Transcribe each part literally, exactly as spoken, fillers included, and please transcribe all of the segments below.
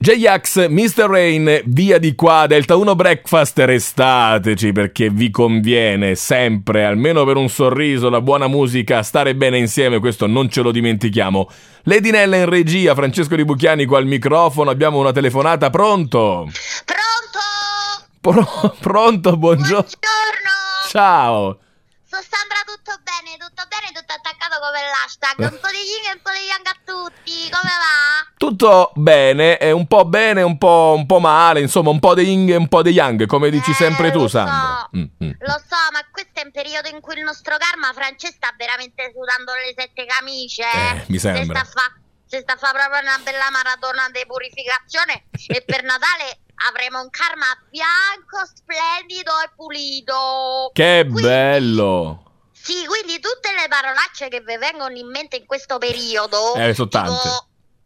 J-Ax, mister Rain, via di qua, Delta uno Breakfast, restateci perché vi conviene sempre, almeno per un sorriso, la buona musica, stare bene insieme, questo non ce lo dimentichiamo. Lady Nella in regia, Francesco Di Buchianico al microfono, abbiamo una telefonata, pronto? Pronto? Pro- pronto, buongiorno. Buongiorno. Ciao. Su Sandra tutto bene, tutto bene, tutto attaccato come l'hashtag, un po' di yin e un po' di yang a tutti, come va? Tutto bene, è un po' bene, un po', un po' male, insomma un po' di yin e un po' di yang, come dici Eh, sempre tu, lo Sandra. so, Mm, mm. Lo so, ma questo è un periodo in cui il nostro karma Francesco sta veramente sudando le sette camicie. Eh, mi sembra. Se sta a fa, se sta a fa proprio una bella maratona di purificazione e per Natale avremo un karma bianco, splendido e pulito. Che Quindi- bello. Sì, quindi tutte le parolacce che vi vengono in mente in questo periodo, Eh, sono tante. tipo,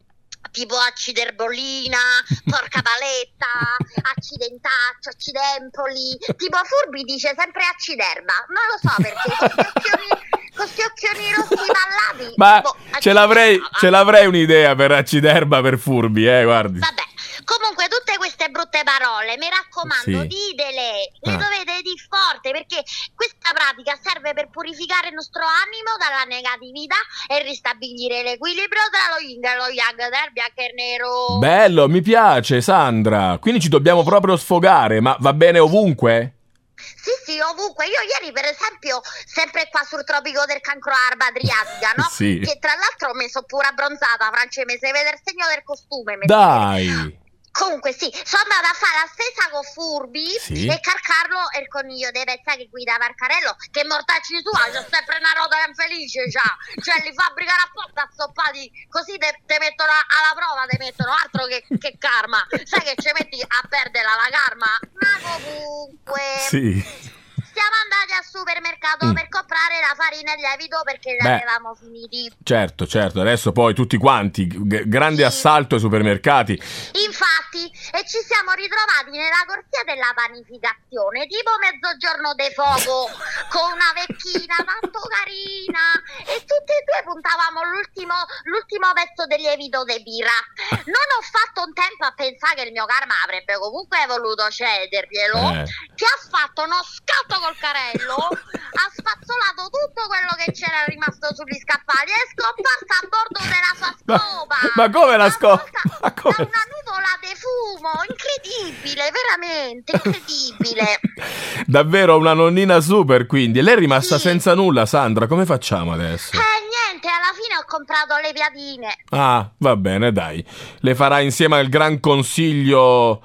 tipo acciderbolina, porca paletta, accidentaccio, accidempoli, tipo Furbi dice sempre acciderba, non lo so perché con questi occhioni, con sti occhioni rossi pallati. Ma boh, ce l'avrei, acciderba. ce l'avrei un'idea per acciderba per Furbi, eh, guardi. Vabbè, comunque tutte queste brutte parole, mi raccomando, Sì. ditele, le Ah. dovete dire forte perché questa pratica serve per purificare il nostro animo dalla negatività e ristabilire l'equilibrio tra lo yin e lo yang, tra il bianco e il nero. Bello, mi piace, Sandra. Quindi ci dobbiamo proprio sfogare, ma va bene ovunque? Sì, sì, ovunque. Io ieri, per esempio, sempre qua sul tropico del cancro Arba Adriatica, no? Sì. Che tra l'altro mi sono pure abbronzata, Francia, mi si vede il segno del costume. mi si vede. Dai. Comunque sì, sono andata a fare la stessa con Furbi Sì. e Carcarlo e il coniglio dei pezzi che guida Marcarello, che mortacci sua, c'è sempre una roba infelice, c'ha. Cioè li fabbricano apposta assoppati, così te, te mettono a- alla prova, te mettono altro che, che karma. Sai che ci metti a perdere la karma? Ma comunque... Sì. Siamo andati al supermercato Mm. per comprare la farina e il lievito perché Beh. ne avevamo finiti. Certo, certo, adesso poi tutti quanti, g- grande Sì. assalto ai supermercati. Infatti, e ci siamo ritrovati nella corsia della panificazione, tipo mezzogiorno de fuoco, con una vecchina tanto carina, e tutti e due puntavamo l'ultimo, l'ultimo pezzo del lievito de birra. Non ho fatto un tempo a pensare che il mio karma avrebbe comunque voluto cederglielo, Eh. che ha fatto uno scatto col carello, ha spazzolato tutto quello che c'era rimasto sugli scaffali e è scomparsa a bordo della sua Ma- scopa. ma come la scopa? Avvolta Ma come da la- una nuvola di fumo, incredibile, veramente incredibile. Davvero una nonnina super, quindi. E lei è rimasta Sì. senza nulla, Sandra, come facciamo adesso? Eh niente, alla fine ho comprato le piadine. Ah, va bene, dai. Le farà insieme al gran consiglio.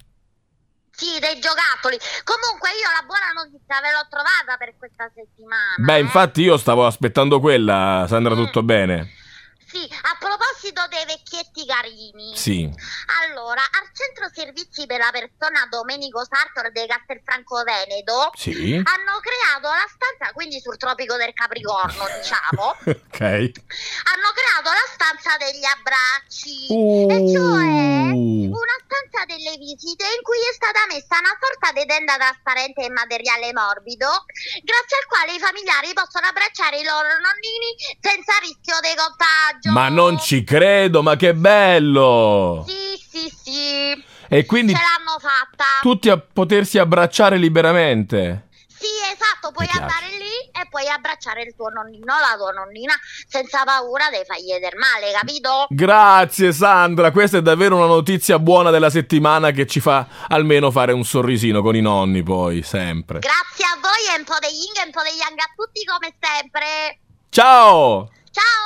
Sì, dei giocattoli. Comunque io la buona notizia ve l'ho trovata per questa settimana. Beh, eh. infatti io stavo aspettando quella, Sandra, tutto bene? Sì, a proposito dei vecchietti carini. Sì. Allora, al centro servizi per la persona Domenico Sartor di Castelfranco Veneto Sì. hanno creato la stanza, quindi sul tropico del Capricorno, diciamo. Ok. Hanno creato la stanza degli abbracci, Uh. e cioè una stanza delle visite in cui è stata messa una sorta di tenda trasparente in materiale morbido, grazie al quale i familiari possono abbracciare i loro nonnini senza rischio di contagio. Ma non ci credo, ma che bello! Sì, sì, sì, E quindi ce l'hanno fatta. tutti a potersi abbracciare liberamente. Sì, esatto, puoi Mi piace. andare lì e puoi abbracciare il tuo nonnino, la tua nonnina, senza paura di fargli del male, capito? Grazie Sandra, questa è davvero una notizia buona della settimana che ci fa almeno fare un sorrisino con i nonni poi, sempre. Grazie a voi e un po' di yin e un po' di yang a tutti come sempre. Ciao! Ciao!